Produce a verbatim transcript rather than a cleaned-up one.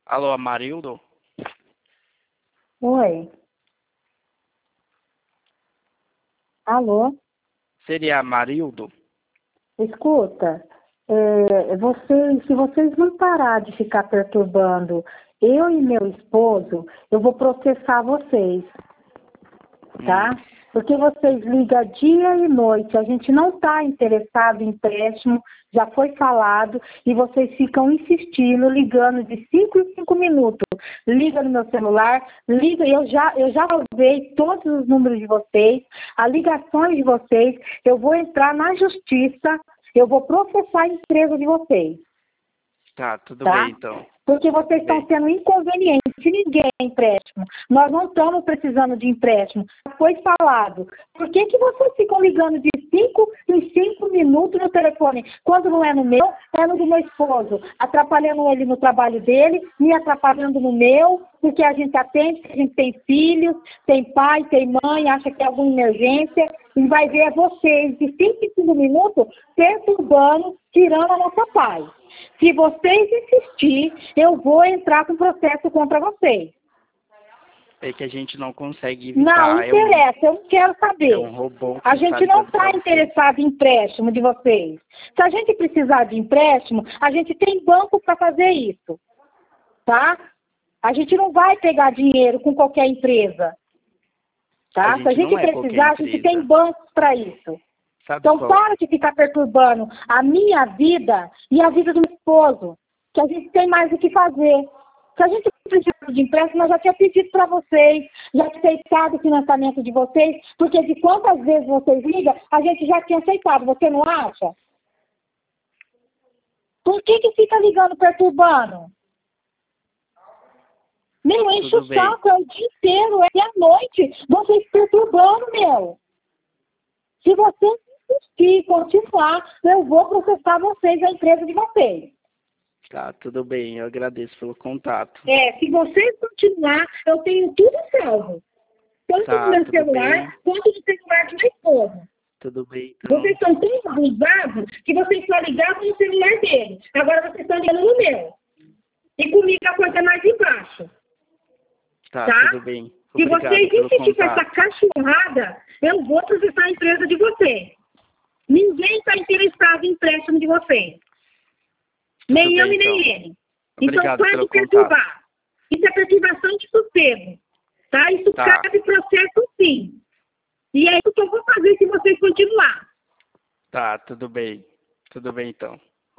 Alô, Amarildo? Oi. Alô? Seria Amarildo? Escuta, é, vocês, se vocês não parar de ficar perturbando eu e meu esposo, eu vou processar vocês, tá? Hum. Porque vocês ligam dia e noite, a gente não está interessado em empréstimo, já foi falado, e vocês ficam insistindo, ligando de cinco em cinco minutos. Liga no meu celular, liga, eu já, eu já salvei todos os números de vocês, as ligações de vocês, eu vou entrar na justiça, eu vou processar a empresa de vocês. Tá, tudo Tá? bem então. Porque vocês estão sendo inconvenientes. Ninguém é empréstimo. Nós não estamos precisando de empréstimo. Foi falado. Por que, que vocês ficam ligando de cinco em cinco minutos no telefone? Quando não é no meu, é no do meu esposo. Atrapalhando ele no trabalho dele, me atrapalhando no meu, porque a gente atende, a gente tem filhos, tem pai, tem mãe, acha que é alguma emergência, e vai ver vocês de cinco em cinco minutos perturbando, tirando a nossa paz. Se vocês insistirem, eu vou entrar com processo contra vocês. É que a gente não consegue evitar. Não interessa, eu não quero saber. É um robô que a gente tá não ligando pra está você. interessado em empréstimo de vocês. Se a gente precisar de empréstimo, a gente tem banco para fazer isso. Tá? A gente não vai pegar dinheiro com qualquer empresa. Tá? A gente Se a gente não é precisar, a qualquer gente tem empresa. bancos para isso. Sabe Então, qual? para de ficar perturbando a minha vida e a vida do meu esposo, que a gente tem mais o que fazer. Se a gente precisar de empréstimo, eu já tinha pedido para vocês, já aceitado o financiamento de vocês, porque de quantas vezes vocês ligam, a gente já tinha aceitado, você não acha? Por que que fica ligando, perturbando? Meu, enche Tudo o bem. saco, é o dia inteiro, é à noite, vocês perturbando, meu. Se vocês insistir, continuar, eu vou processar vocês, a empresa de vocês. Tá, tudo bem. Eu agradeço pelo contato. É, se vocês continuar, eu tenho tudo salvo. Tanto Tá, no meu tudo celular, bem. quanto no celular do meu esposo. Tudo bem, então. Vocês são tão abusados que vocês só ligavam no celular dele. Agora vocês estão ligando no meu. E comigo a coisa é mais embaixo. Tá, Tá? tudo bem. Se Obrigado vocês pelo insistirem com essa contato. cachorrada, eu vou processar a empresa de vocês. Ninguém está interessado em empréstimo de vocês. Nem Tudo eu bem, e nem então. ele. Obrigado Então, para pelo de perturbar. Isso é perturbação de sossego. Tá? Isso Tá. cabe processo sim. E é isso que eu vou fazer se vocês continuarem. Tá, tudo bem. Tudo bem, então.